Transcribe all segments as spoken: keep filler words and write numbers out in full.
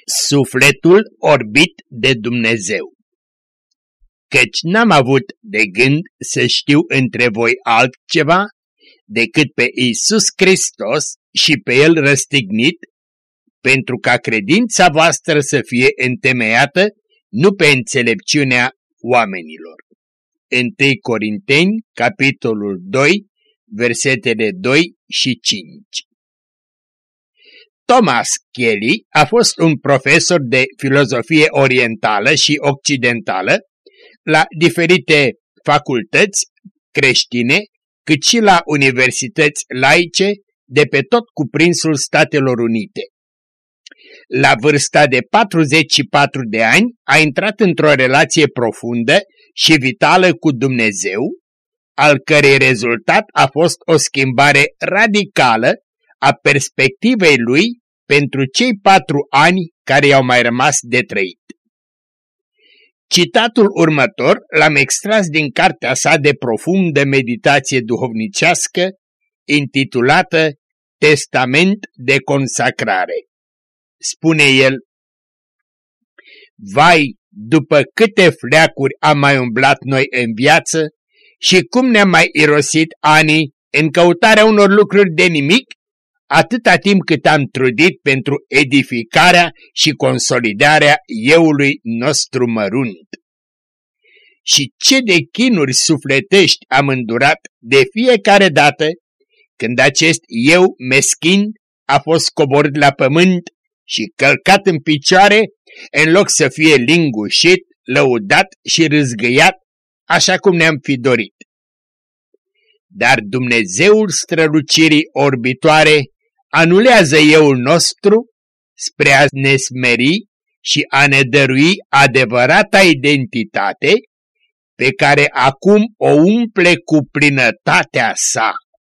Sufletul orbit de Dumnezeu. Căci n-am avut de gând să știu între voi altceva decât pe Iisus Hristos și pe El răstignit, pentru ca credința voastră să fie întemeiată nu pe înțelepciunea oamenilor. întâi Corinteni, capitolul doi, versetele doi și cinci. Thomas Kelly a fost un profesor de filozofie orientală și occidentală la diferite facultăți creștine, cât și la universități laice de pe tot cuprinsul Statelor Unite. La vârsta de patruzeci și patru de ani a intrat într-o relație profundă și vitală cu Dumnezeu, al cărei rezultat a fost o schimbare radicală a perspectivei lui pentru cei patru ani care i-au mai rămas de trăit. Citatul următor l-am extras din cartea sa de profundă meditație duhovnicească, intitulată Testament de consacrare. Spune el: vai, după câte fleacuri am mai umblat noi în viață și cum ne-am mai irosit anii în căutarea unor lucruri de nimic, atâta timp cât am trudit pentru edificarea și consolidarea euului nostru mărunt. Și ce de chinuri sufletești am îndurat de fiecare dată când acest eu meschin a fost coborât la pământ și călcat în picioare, în loc să fie lingușit, lăudat și râzgăiat, așa cum ne-am fi dorit. Dar Dumnezeul strălucirii orbitoare anulează euul nostru spre a ne smeri și a ne dărui adevărata identitate pe care acum o umple cu plinătatea sa.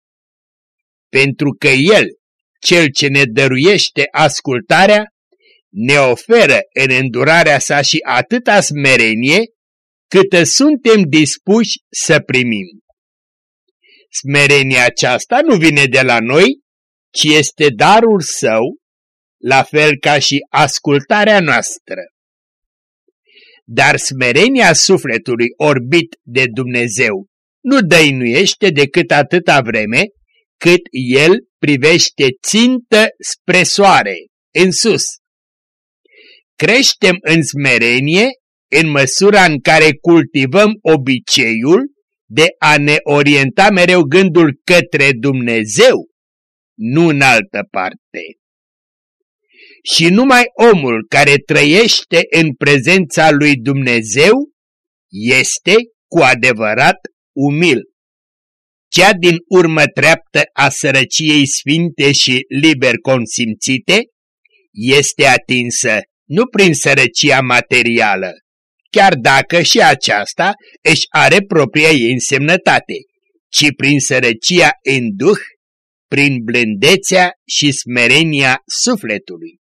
Pentru că El, Cel ce ne dăruiește ascultarea, ne oferă în îndurarea sa și atâta smerenie câtă suntem dispuși să primim. Smerenia aceasta nu vine de la noi, ci este darul său, la fel ca și ascultarea noastră. Dar smerenia sufletului orbit de Dumnezeu nu dăinuiește decât atâta vreme cât el privește țintă spre soare, în sus. Creștem în smerenie în măsura în care cultivăm obiceiul de a ne orienta mereu gândul către Dumnezeu, nu în altă parte. Și numai omul care trăiește în prezența lui Dumnezeu este cu adevărat umil. Cea din urmă treaptă a sărăciei sfinte și liber consimțite este atinsă nu prin sărăcia materială, chiar dacă și aceasta își are propria ei însemnătate, ci prin sărăcia în duh, prin blândețea și smerenia sufletului.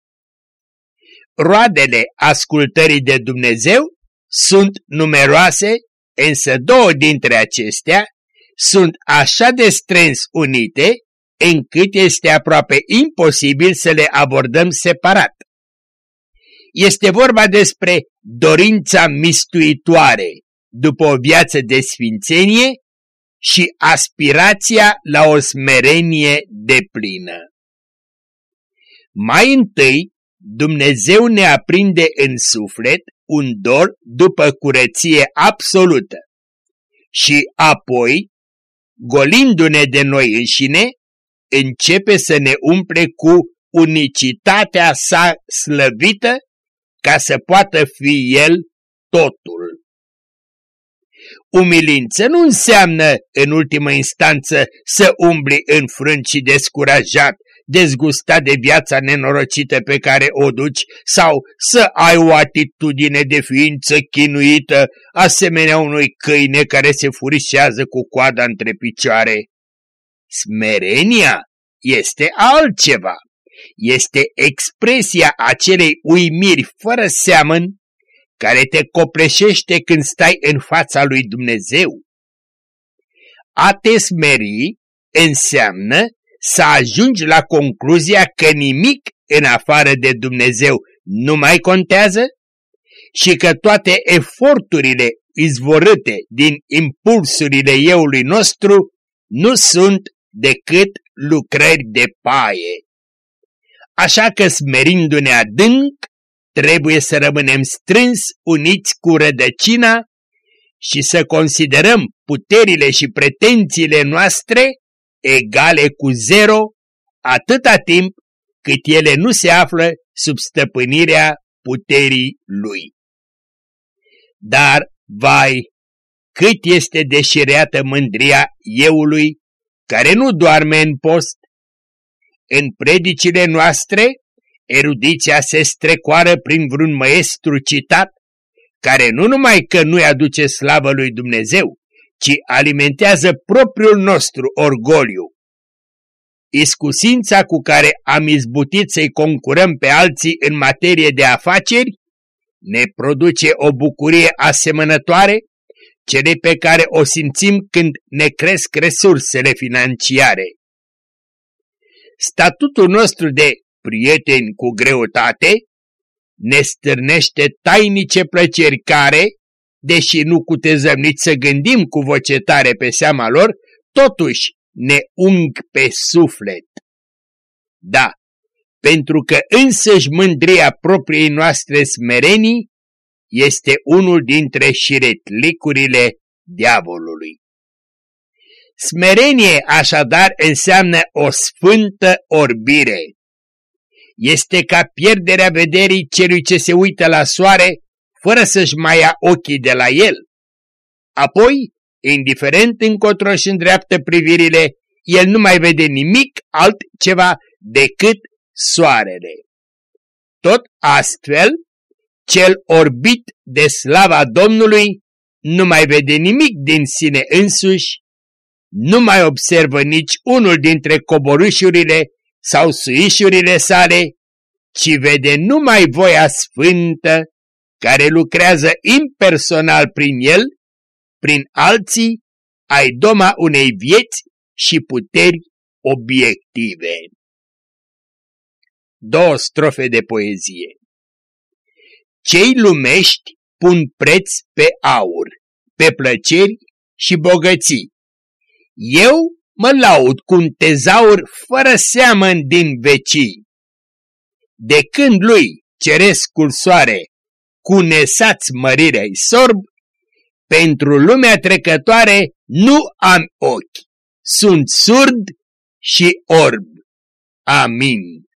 Roadele ascultării de Dumnezeu sunt numeroase, însă două dintre acestea sunt așa de strâns unite încât este aproape imposibil să le abordăm separat. Este vorba despre dorința mistuitoare după o viață de sfințenie și aspirația la o smerenie deplină. Mai întâi, Dumnezeu ne aprinde în suflet un dor după curăție absolută și apoi, golindu-ne de noi înșine, începe să ne umple cu unicitatea sa slăvită ca să poată fi El totul. Umilință nu înseamnă, în ultimă instanță, să umbli înfrânt și descurajat, dezgustat de viața nenorocită pe care o duci, sau să ai o atitudine de ființă chinuită, asemenea unui câine care se furișează cu coada între picioare. Smerenia este altceva. Este expresia acelei uimiri fără seamăn care te copleșește când stai în fața lui Dumnezeu. A te smeri înseamnă să ajungi la concluzia că nimic în afară de Dumnezeu nu mai contează și că toate eforturile izvorâte din impulsurile euului nostru nu sunt decât lucrări de paie. Așa că, smerindu-ne adânc, trebuie să rămânem strâns uniți cu rădăcina și să considerăm puterile și pretențiile noastre egale cu zero, atâta timp cât ele nu se află sub stăpânirea puterii lui. Dar, vai, cât este deșireată mândria euului care nu doarme în post! În predicile noastre, erudiția se strecoară prin vreun maestru citat, care nu numai că nu-i aduce slavă lui Dumnezeu, ci alimentează propriul nostru orgoliu. Iscusința cu care am izbutit să-i concurăm pe alții în materie de afaceri ne produce o bucurie asemănătoare cele pe care o simțim când ne cresc resursele financiare. Statutul nostru de prieteni cu greutate ne stârnește tainice plăceri care, deși nu cutezăm nici să gândim cu voce tare pe seama lor, totuși ne ung pe suflet. Da, pentru că însăși mândria propriei noastre smerenii este unul dintre șiretlicurile diavolului. Smerenie așadar înseamnă o sfântă orbire. Este ca pierderea vederii celui ce se uită la soare fără să-și mai ia ochii de la el. Apoi, indiferent încotro și îndreaptă privirile, el nu mai vede nimic altceva decât soarele. Tot astfel, cel orbit de slava Domnului nu mai vede nimic din sine însuși, nu mai observă nici unul dintre coborâșurile sau suișurile sale, ci vede numai voia sfântă care lucrează impersonal prin el, prin alții, ai doma unei vieți și puteri obiective. Două strofe de poezie. Cei lumești pun preț pe aur, pe plăceri și bogății. Eu mă laud cu un tezaur fără seamăn din vecii. De când lui cerescul soare cu nesați mărirea-i sorb, pentru lumea trecătoare nu am ochi, sunt surd și orb. Amin.